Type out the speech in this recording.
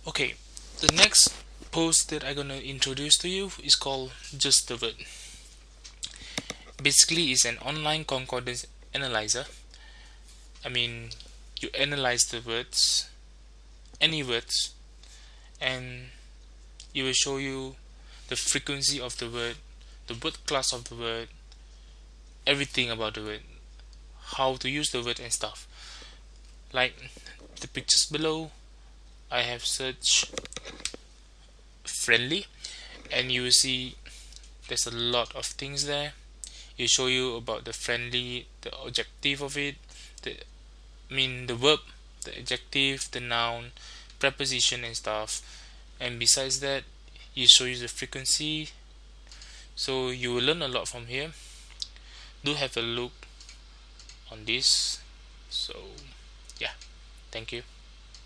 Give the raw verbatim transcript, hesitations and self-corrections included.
Okay, the next post that I'm gonna introduce to you is called Just the Word. Basically, it's an online concordance analyzer. I mean, you analyze the words, any words, and it will show you the frequency of the word, the word class of the word, everything about the word, how to use the word and stuff. Like the pictures below, I have searched friendly, and you will see there's a lot of things there. It show you about the friendly, the adjective of it, the I mean the verb, the adjective, the noun, preposition and stuff. And besides that, it show you the frequency. So you will learn a lot from here. Do have a look on this. So yeah, thank you.